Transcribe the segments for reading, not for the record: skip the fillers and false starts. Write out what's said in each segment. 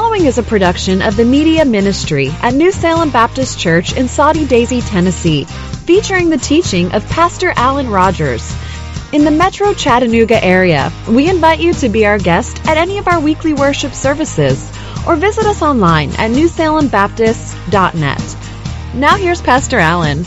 following is a production of the Media Ministry at New Salem Baptist Church in Soddy Daisy, Tennessee, featuring the teaching of Pastor Alan Rogers. In the Metro Chattanooga area, we invite you to be our guest at any of our weekly worship services or visit us online at newsalembaptist.net. Now here's Pastor Alan.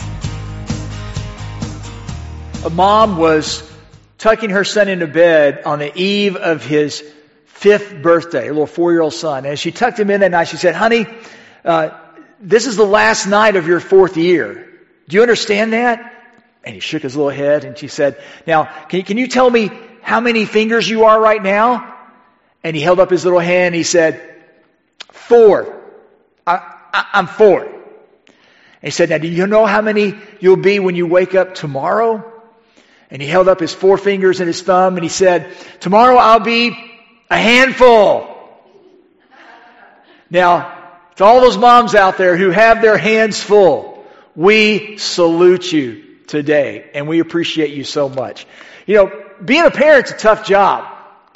A mom was tucking her son into bed on the eve of his 5th birthday, a little 4-year-old son. And as she tucked him in that night, she said, "Honey, this is the last night of your 4th year. Do you understand that?" And he shook his little head and she said, "Now, can you tell me how many fingers you are right now?" And he held up his little hand and he said, 4. I'm 4. And he said, "Now, do you know how many you'll be when you wake up tomorrow?" And he held up his 4 fingers and his thumb and he said, "Tomorrow I'll be a handful." Now, to all those moms out there who have their hands full, we salute you today and we appreciate you so much. You know, being a parent's a tough job.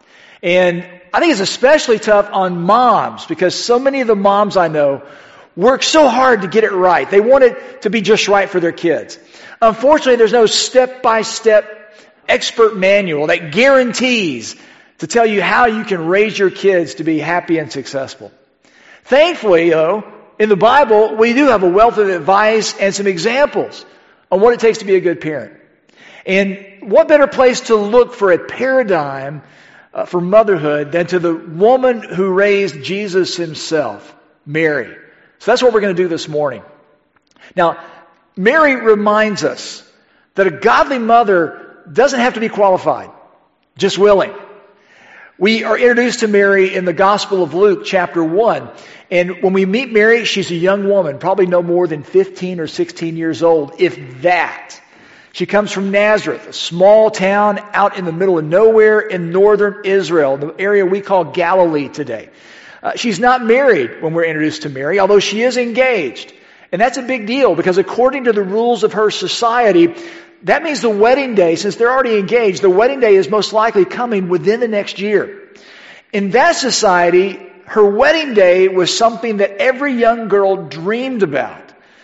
And I think it's especially tough on moms because so many of the moms I know work so hard to get it right. They want it to be just right for their kids. Unfortunately, there's no step-by-step expert manual that guarantees to tell you how you can raise your kids to be happy and successful. Thankfully, though, in the Bible, we do have a wealth of advice and some examples on what it takes to be a good parent. And what better place to look for a paradigm for motherhood than to the woman who raised Jesus himself, Mary. So that's what we're going to do this morning. Now, Mary reminds us that a godly mother doesn't have to be qualified, just willing. We are introduced to Mary in the Gospel of Luke, chapter 1. And when we meet Mary, she's a young woman, probably no more than 15 or 16 years old, if that. She comes from Nazareth, a small town out in the middle of nowhere in northern Israel, the area we call Galilee today. She's not married when we're introduced to Mary, although she is engaged. And that's a big deal because according to the rules of her society, that means the wedding day, since they're already engaged, the wedding day is most likely coming within the next year. In that society, her wedding day was something that every young girl dreamed about.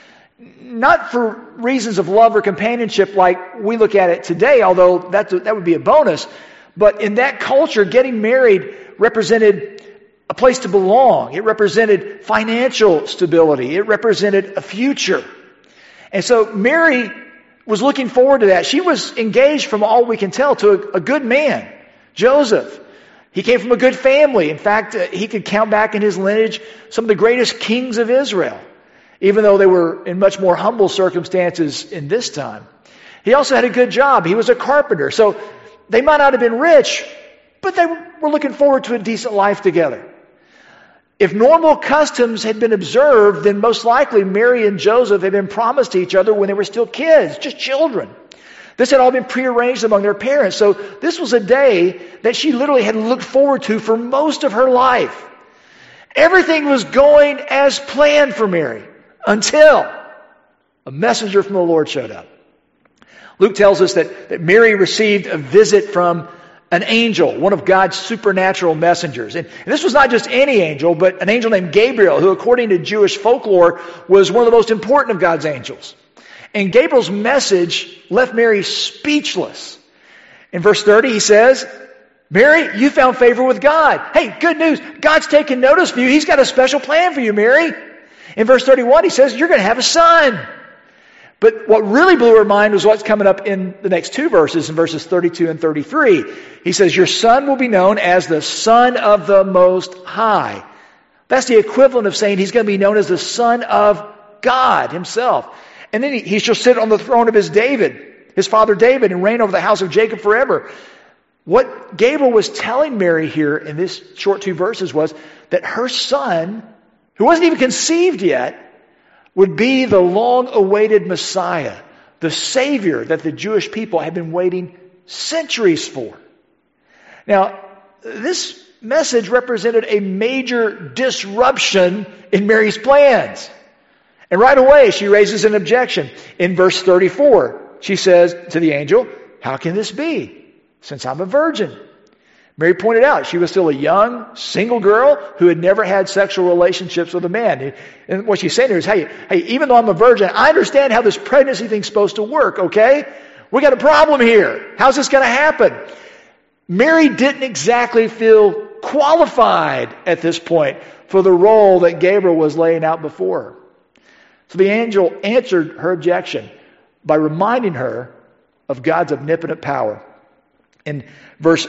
Not for reasons of love or companionship like we look at it today, although that would be a bonus. But in that culture, getting married represented a place to belong. It represented financial stability. It represented a future. And so Mary was looking forward to that. She was engaged, from all we can tell, to a good man, Joseph. He came from a good family. In fact, he could count back in his lineage some of the greatest kings of Israel, even though they were in much more humble circumstances in this time. He also had a good job. He was a carpenter. So they might not have been rich, but they were looking forward to a decent life together. If normal customs had been observed, then most likely Mary and Joseph had been promised to each other when they were still kids, just children. This had all been prearranged among their parents. So this was a day that she literally had looked forward to for most of her life. Everything was going as planned for Mary until a messenger from the Lord showed up. Luke tells us that Mary received a visit from an angel, one of God's supernatural messengers. And this was not just any angel, but an angel named Gabriel, who according to Jewish folklore was one of the most important of God's angels. And Gabriel's message left Mary speechless. In verse 30 he says, "Mary, you found favor with God." Hey, good news. God's taken notice of you. He's got a special plan for you, Mary. In verse 31 he says, "You're going to have a son." But what really blew her mind was what's coming up in the next 2 verses, in verses 32 and 33. He says, "Your son will be known as the Son of the Most High." That's the equivalent of saying he's going to be known as the Son of God himself. And then he shall sit on the throne of his father David, and reign over the house of Jacob forever. What Gabriel was telling Mary here in this short 2 verses was that her son, who wasn't even conceived yet, would be the long-awaited Messiah, the Savior that the Jewish people had been waiting centuries for. Now, this message represented a major disruption in Mary's plans. And right away, she raises an objection. In verse 34, she says to the angel, "How can this be, since I'm a virgin?" Mary pointed out she was still a young, single girl who had never had sexual relationships with a man. And what she's saying here is, hey, even though I'm a virgin, I understand how this pregnancy thing's supposed to work, okay? We got a problem here. How's this going to happen? Mary didn't exactly feel qualified at this point for the role that Gabriel was laying out before her. So the angel answered her objection by reminding her of God's omnipotent power. In verse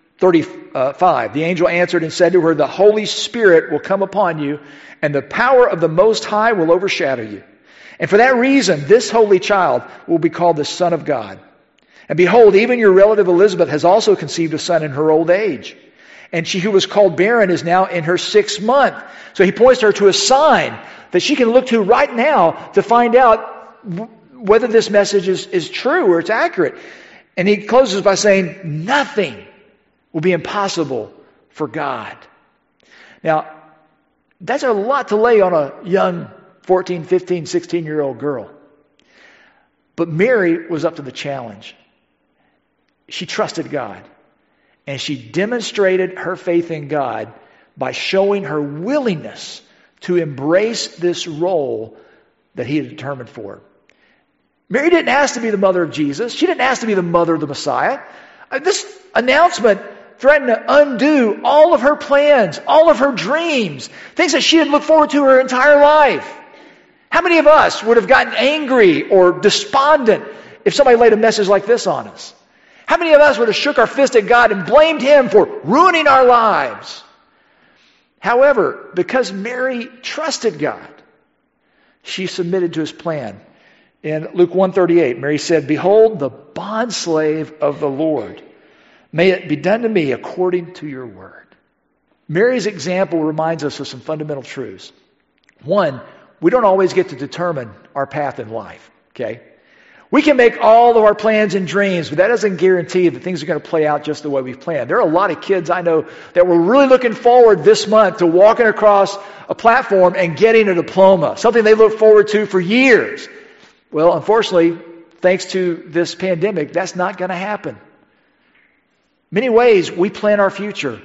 35, the angel answered and said to her, the Holy Spirit will come upon you, and the power of the Most High will overshadow you. And for that reason, this holy child will be called the Son of God. And behold, even your relative Elizabeth has also conceived a son in her old age. And she who was called barren is now in her 6th month. So he points her to a sign that she can look to right now to find out whether this message is true or it's accurate. And he closes by saying, nothing will be impossible for God. Now, that's a lot to lay on a young 14, 15, 16-year-old girl. But Mary was up to the challenge. She trusted God. And she demonstrated her faith in God by showing her willingness to embrace this role that He had determined for her. Mary didn't ask to be the mother of Jesus. She didn't ask to be the mother of the Messiah. This announcement threatened to undo all of her plans, all of her dreams, things that she had looked forward to her entire life. How many of us would have gotten angry or despondent if somebody laid a message like this on us? How many of us would have shook our fist at God and blamed Him for ruining our lives? However, because Mary trusted God, she submitted to His plan. In Luke 1:38, Mary said, behold, the bondslave of the Lord. May it be done to me according to your word. Mary's example reminds us of some fundamental truths. One, we don't always get to determine our path in life, okay? We can make all of our plans and dreams, but that doesn't guarantee that things are going to play out just the way we've planned. There are a lot of kids I know that were really looking forward this month to walking across a platform and getting a diploma, something they look forward to for years. Well, unfortunately, thanks to this pandemic, that's not going to happen. Many ways we plan our future,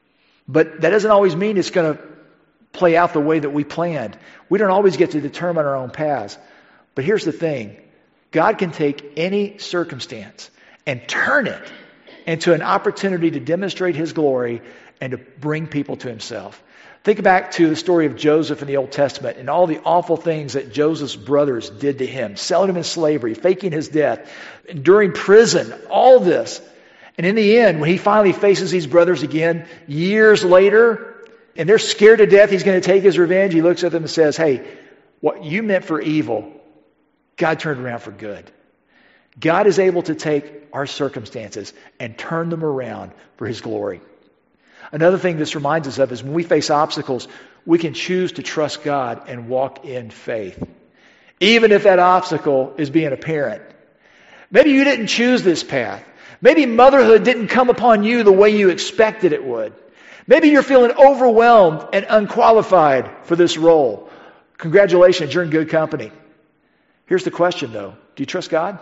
but that doesn't always mean it's going to play out the way that we planned. We don't always get to determine our own paths. But here's the thing. God can take any circumstance and turn it into an opportunity to demonstrate His glory and to bring people to Himself. Think back to the story of Joseph in the Old Testament and all the awful things that Joseph's brothers did to him, selling him in slavery, faking his death, enduring prison, all this. And in the end, when he finally faces these brothers again, years later, and they're scared to death he's going to take his revenge, he looks at them and says, hey, what you meant for evil, God turned around for good. God is able to take our circumstances and turn them around for His glory. Another thing this reminds us of is when we face obstacles, we can choose to trust God and walk in faith. Even if that obstacle is being a parent. Maybe you didn't choose this path. Maybe motherhood didn't come upon you the way you expected it would. Maybe you're feeling overwhelmed and unqualified for this role. Congratulations, you're in good company. Here's the question though. Do you trust God?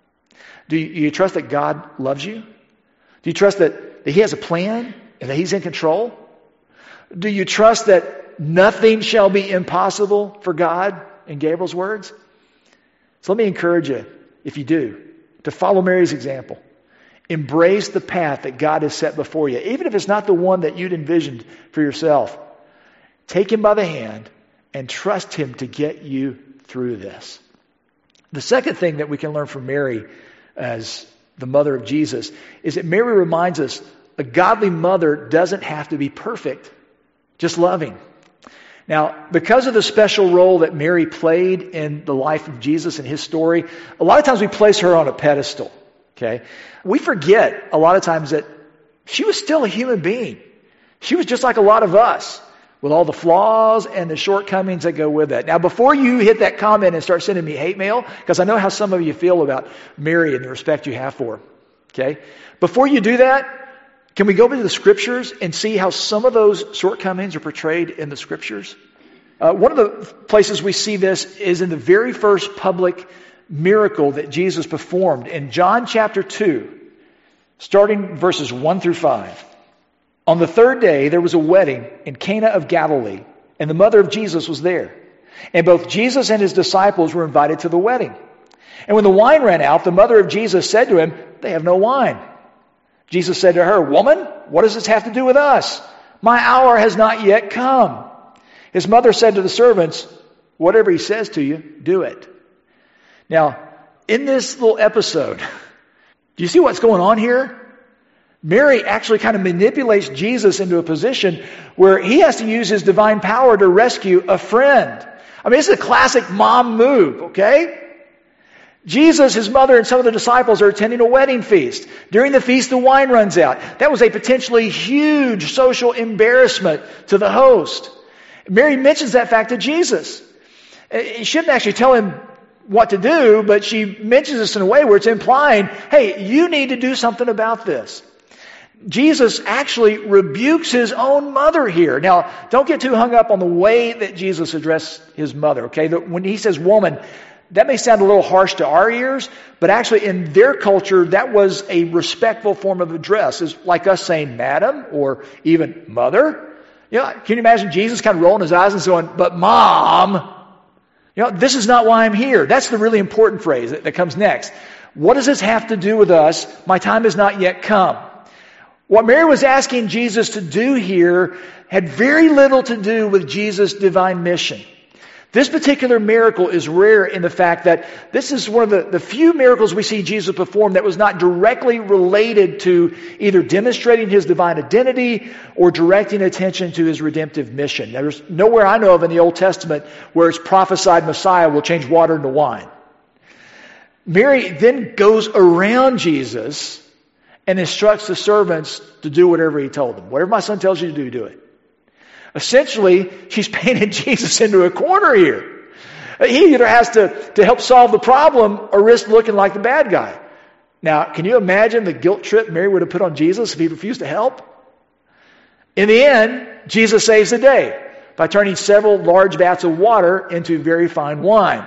Do you trust that God loves you? Do you trust that He has a plan and that He's in control? Do you trust that nothing shall be impossible for God, in Gabriel's words? So let me encourage you, if you do, to follow Mary's example. Embrace the path that God has set before you, even if it's not the one that you'd envisioned for yourself. Take Him by the hand and trust Him to get you through this. The second thing that we can learn from Mary as the mother of Jesus is that Mary reminds us a godly mother doesn't have to be perfect, just loving. Now, because of the special role that Mary played in the life of Jesus and His story, a lot of times we place her on a pedestal. Okay? We forget a lot of times that she was still a human being. She was just like a lot of us, with all the flaws and the shortcomings that go with that. Now, before you hit that comment and start sending me hate mail, because I know how some of you feel about Mary and the respect you have for her. Okay? Before you do that, can we go to the Scriptures and see how some of those shortcomings are portrayed in the Scriptures? One of the places we see this is in the very first public miracle that Jesus performed in John chapter 2, starting verses 1 through 5. On the third day, there was a wedding in Cana of Galilee, and the mother of Jesus was there. And both Jesus and his disciples were invited to the wedding. And when the wine ran out, the mother of Jesus said to him, "They have no wine." Jesus said to her, "Woman, what does this have to do with us? My hour has not yet come." His mother said to the servants, "Whatever he says to you, do it." Now, in this little episode, do you see what's going on here? Mary actually kind of manipulates Jesus into a position where he has to use his divine power to rescue a friend. I mean, this is a classic mom move, okay? Jesus, his mother, and some of the disciples are attending a wedding feast. During the feast, the wine runs out. That was a potentially huge social embarrassment to the host. Mary mentions that fact to Jesus. She shouldn't actually tell him what to do, but she mentions this in a way where it's implying, hey, you need to do something about this. Jesus actually rebukes his own mother here. Now, don't get too hung up on the way that Jesus addressed his mother, okay? When he says woman, that may sound a little harsh to our ears, but actually in their culture, that was a respectful form of address. It's like us saying madam or even mother. You know, can you imagine Jesus kind of rolling his eyes and going, "But mom, you know, this is not why I'm here." That's the really important phrase that comes next. What does this have to do with us? My time has not yet come. What Mary was asking Jesus to do here had very little to do with Jesus' divine mission. This particular miracle is rare in the fact that this is one of the few miracles we see Jesus perform that was not directly related to either demonstrating his divine identity or directing attention to his redemptive mission. There's nowhere I know of in the Old Testament where it's prophesied Messiah will change water into wine. Mary then goes around Jesus and instructs the servants to do whatever he told them. Whatever my son tells you to do, do it. Essentially, she's painted Jesus into a corner here. He either has to help solve the problem or risk looking like the bad guy. Now, can you imagine the guilt trip Mary would have put on Jesus if he refused to help? In the end, Jesus saves the day by turning several large vats of water into very fine wine.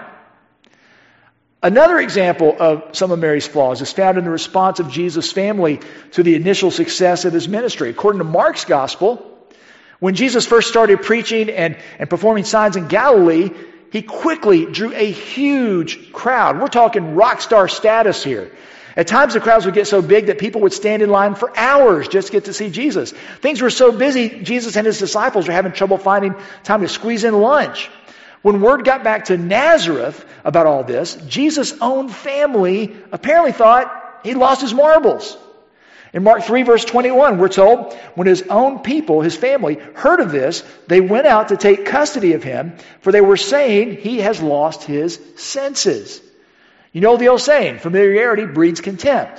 Another example of some of Mary's flaws is found in the response of Jesus' family to the initial success of his ministry. According to Mark's gospel, when Jesus first started preaching and performing signs in Galilee, he quickly drew a huge crowd. We're talking rock star status here. At times the crowds would get so big that people would stand in line for hours just to get to see Jesus. Things were so busy, Jesus and his disciples were having trouble finding time to squeeze in lunch. When word got back to Nazareth about all this, Jesus' own family apparently thought he'd lost his marbles. In Mark 3, verse 21, we're told, when his own people, his family, heard of this, they went out to take custody of him, for they were saying he has lost his senses. You know the old saying, familiarity breeds contempt.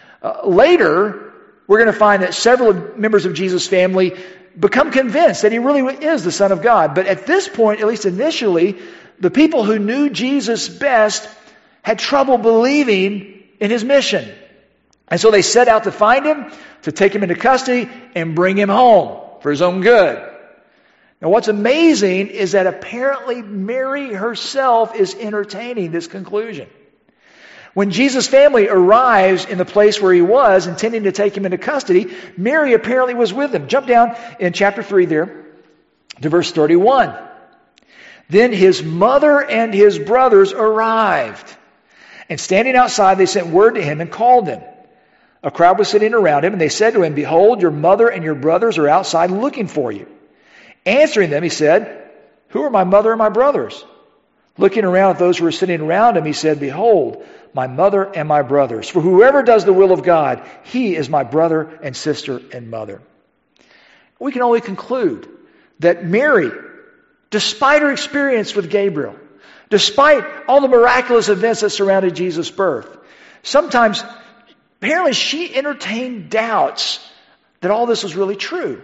Later, we're going to find that several members of Jesus' family become convinced that he really is the Son of God. But at this point, at least initially, the people who knew Jesus best had trouble believing in his mission. And so they set out to find him, to take him into custody, and bring him home for his own good. Now what's amazing is that apparently Mary herself is entertaining this conclusion. When Jesus' family arrives in the place where he was, intending to take him into custody, Mary apparently was with him. Jump down in chapter 3 there to verse 31. Then his mother and his brothers arrived. And standing outside, they sent word to him and called him. A crowd was sitting around him, and they said to him, "Behold, your mother and your brothers are outside looking for you." Answering them, he said, "Who are my mother and my brothers?" Looking around at those who were sitting around him, he said, "Behold, my mother and my brothers. For whoever does the will of God, he is my brother and sister and mother." We can only conclude that Mary, despite her experience with Gabriel, despite all the miraculous events that surrounded Jesus' birth, sometimes, apparently, she entertained doubts that all this was really true.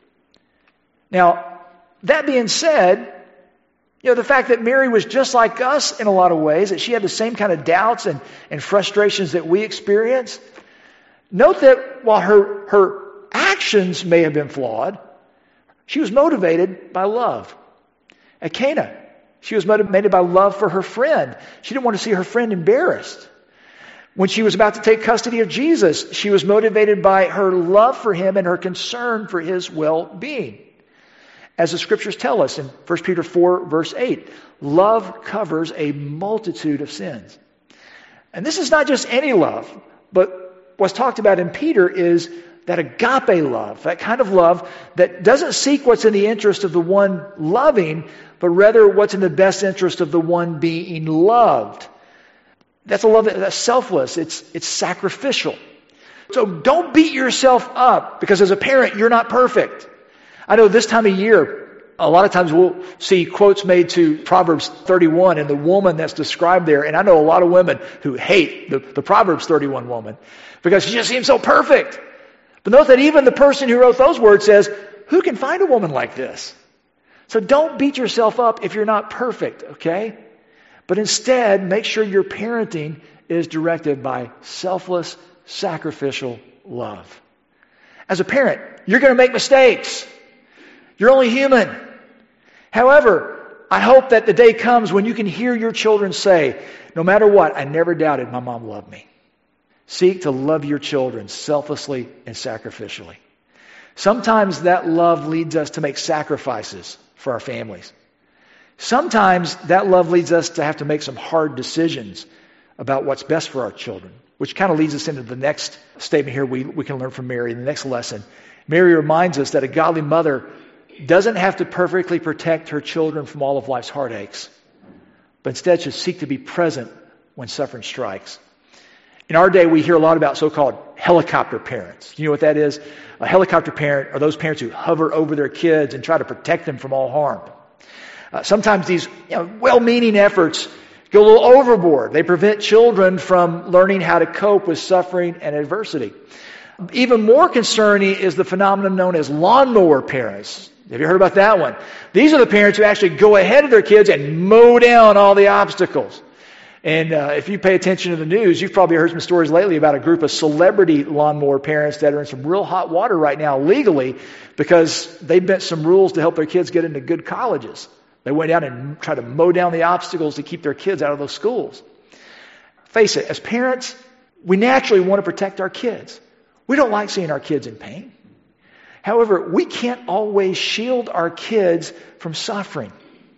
Now, that being said, you know, the fact that Mary was just like us in a lot of ways, that she had the same kind of doubts and frustrations that we experience. Note that while her actions may have been flawed, she was motivated by love. At Cana, she was motivated by love for her friend. She didn't want to see her friend embarrassed. When she was about to take custody of Jesus, she was motivated by her love for him and her concern for his well-being. As the scriptures tell us in 1 Peter 4, verse 8, love covers a multitude of sins. And this is not just any love, but what's talked about in Peter is that agape love, that kind of love that doesn't seek what's in the interest of the one loving, but rather what's in the best interest of the one being loved. That's a love that's selfless. It's sacrificial. So don't beat yourself up because as a parent, you're not perfect. I know this time of year, a lot of times we'll see quotes made to Proverbs 31 and the woman that's described there. And I know a lot of women who hate the Proverbs 31 woman because she just seems so perfect. But note that even the person who wrote those words says, who can find a woman like this? So don't beat yourself up if you're not perfect, okay? But instead, make sure your parenting is directed by selfless, sacrificial love. As a parent, you're going to make mistakes. You're only human. However, I hope that the day comes when you can hear your children say, no matter what, I never doubted my mom loved me. Seek to love your children selflessly and sacrificially. Sometimes that love leads us to make sacrifices for our families. Sometimes that love leads us to have to make some hard decisions about what's best for our children, which kind of leads us into the next statement here we can learn from Mary in the next lesson. Mary reminds us that a godly mother doesn't have to perfectly protect her children from all of life's heartaches, but instead should seek to be present when suffering strikes. In our day, we hear a lot about so-called helicopter parents. You know what that is? A helicopter parent are those parents who hover over their kids and try to protect them from all harm. Sometimes these well-meaning efforts go a little overboard. They prevent children from learning how to cope with suffering and adversity. Even more concerning is the phenomenon known as lawnmower parents. Have you heard about that one? These are the parents who actually go ahead of their kids and mow down all the obstacles. And if you pay attention to the news, you've probably heard some stories lately about a group of celebrity lawnmower parents that are in some real hot water right now legally because they bent some rules to help their kids get into good colleges. They went down and tried to mow down the obstacles to keep their kids out of those schools. Face it, as parents, we naturally want to protect our kids. We don't like seeing our kids in pain. However, we can't always shield our kids from suffering,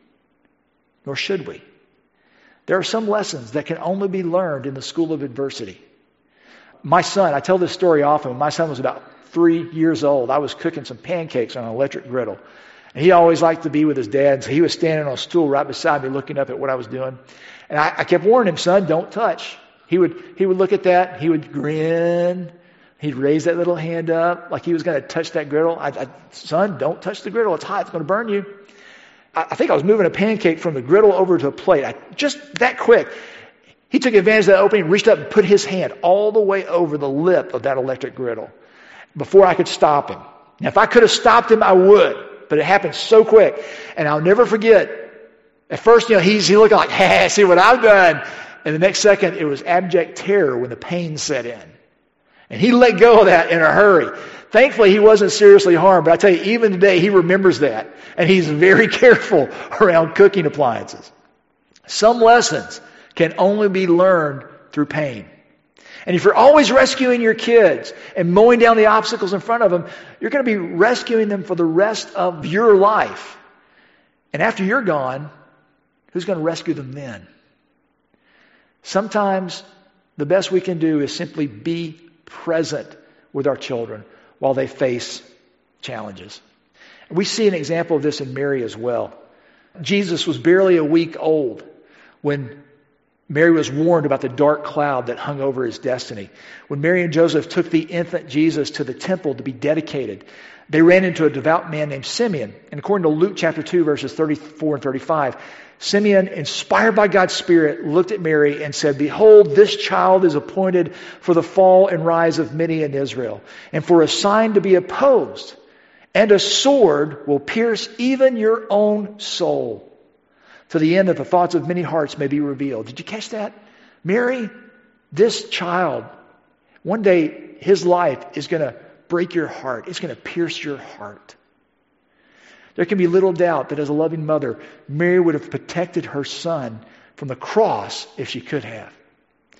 nor should we. There are some lessons that can only be learned in the school of adversity. My son, I tell this story often, when my son was about 3 years old, I was cooking some pancakes on an electric griddle. And he always liked to be with his dad, so he was standing on a stool right beside me looking up at what I was doing. And I kept warning him, son, don't touch. He would look at that, he would grin, he'd raise that little hand up like he was going to touch that griddle. Son, don't touch the griddle, it's hot, it's going to burn you. I think I was moving a pancake from the griddle over to a plate. Just that quick. He took advantage of that opening, reached up and put his hand all the way over the lip of that electric griddle before I could stop him. Now, if I could have stopped him, I would. But it happened so quick. And I'll never forget. At first, he looked like, hey, see what I've done. And the next second, it was abject terror when the pain set in. And he let go of that in a hurry. Thankfully, he wasn't seriously harmed. But I tell you, even today, he remembers that. And he's very careful around cooking appliances. Some lessons can only be learned through pain. And if you're always rescuing your kids and mowing down the obstacles in front of them, you're going to be rescuing them for the rest of your life. And after you're gone, who's going to rescue them then? Sometimes the best we can do is simply be present with our children while they face challenges. We see an example of this in Mary as well. Jesus was barely a week old when Mary was warned about the dark cloud that hung over his destiny. When Mary and Joseph took the infant Jesus to the temple to be dedicated, they ran into a devout man named Simeon. And according to Luke chapter 2, verses 34 and 35, Simeon, inspired by God's Spirit, looked at Mary and said, "Behold, this child is appointed for the fall and rise of many in Israel, and for a sign to be opposed, and a sword will pierce even your own soul, to the end that the thoughts of many hearts may be revealed." Did you catch that? Mary, this child, one day his life is going to break your heart. It's going to pierce your heart. There can be little doubt that as a loving mother, Mary would have protected her son from the cross if she could have.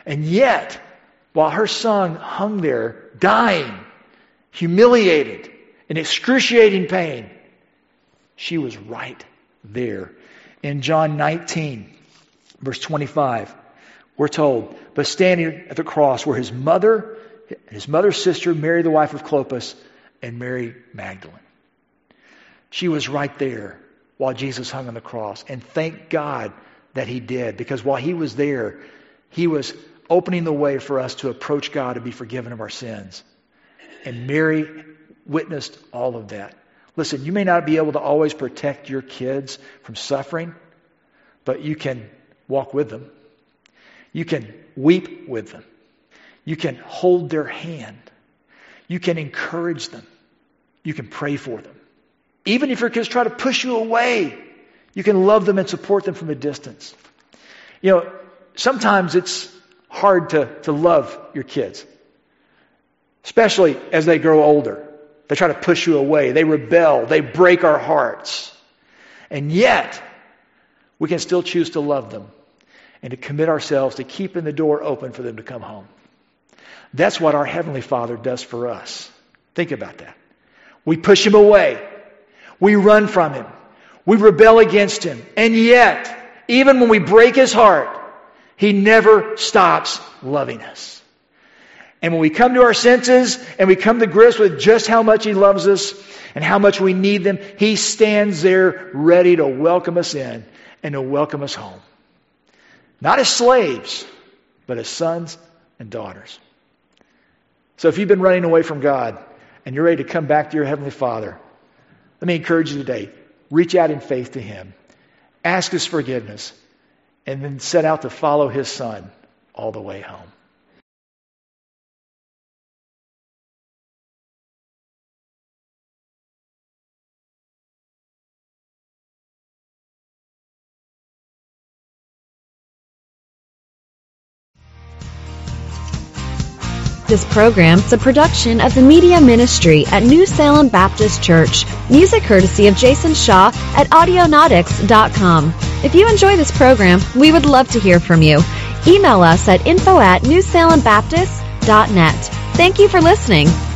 And yet, while her son hung there, dying, humiliated, in excruciating pain, she was right there. In John 19, verse 25, we're told, but standing at the cross were his mother's sister, Mary, the wife of Clopas, and Mary Magdalene. She was right there while Jesus hung on the cross. And thank God that he did, because while he was there, he was opening the way for us to approach God and be forgiven of our sins. And Mary witnessed all of that. Listen, you may not be able to always protect your kids from suffering, but you can walk with them. You can weep with them. You can hold their hand. You can encourage them. You can pray for them. Even if your kids try to push you away, you can love them and support them from a distance. You know, sometimes it's hard to love your kids, especially as they grow older. They try to push you away. They rebel. They break our hearts. And yet, we can still choose to love them and to commit ourselves to keeping the door open for them to come home. That's what our Heavenly Father does for us. Think about that. We push him away. We run from him. We rebel against him. And yet, even when we break his heart, he never stops loving us. And when we come to our senses and we come to grips with just how much he loves us and how much we need them, he stands there ready to welcome us in and to welcome us home. Not as slaves, but as sons and daughters. So if you've been running away from God and you're ready to come back to your Heavenly Father, let me encourage you today. Reach out in faith to him. Ask his forgiveness. And then set out to follow his Son all the way home. This program is a production of the Media Ministry at New Salem Baptist Church. Music courtesy of Jason Shaw at Audionautics.com. If you enjoy this program, we would love to hear from you. Email us at info@newsalembaptist.net. Thank you for listening.